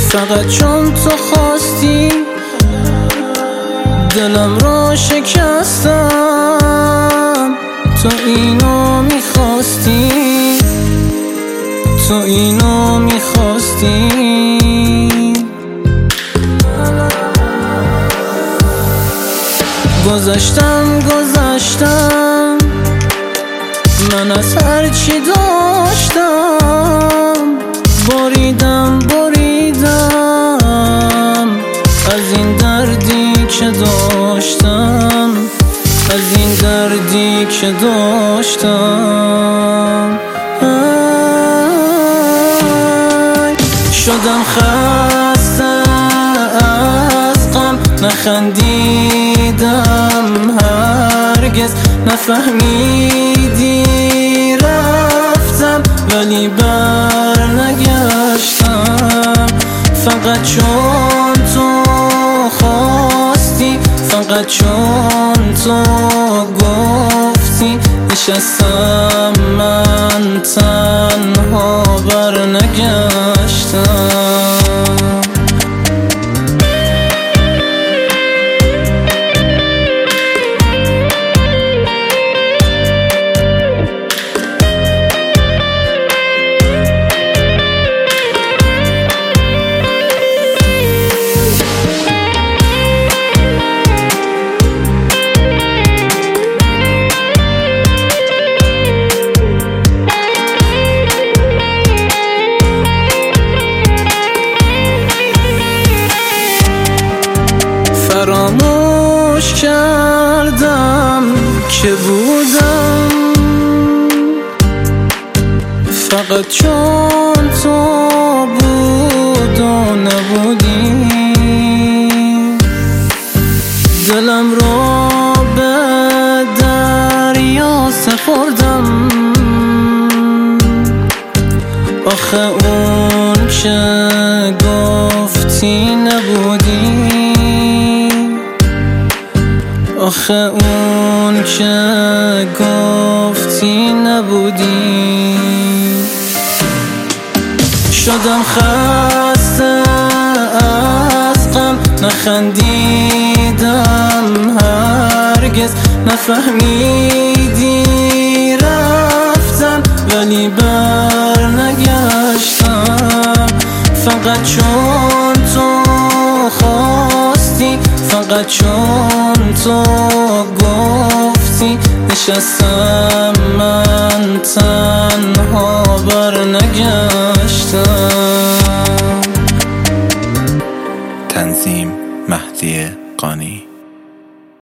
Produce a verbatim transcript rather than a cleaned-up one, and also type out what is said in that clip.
فقط چون تو خواستی دلم رو شکستم. تو اینو میخواستی، تو اینو میخواستی. گذشتم گذشتم من از هرچی داشتم، بریدم بریدم از این دردی که داشتم، از این دردی که داشتم. شدم خسته از غم، نخندیدم هرگز، نفهمیدی رفتم ولی بر نگشتم. فقط چون تو خواستی، فقط چون تو گفتی، نشستم من تنها بر نگشتم. فراموش کردم که بودم، فقط چون تو بود و نبودی. دلم رو به دریا سپردم، آخه اون که گفتی نبودی، آخه اون که گفتی نبودی. شدم خسته از غم، نخندیدم هرگز، نفهمیدی رفتم ولی بر نگشتم. فقط چون تو خواستی، فقط چون تو گفتی، نشستم من تنها بر نگشتم. تنظیم مهدی قانی.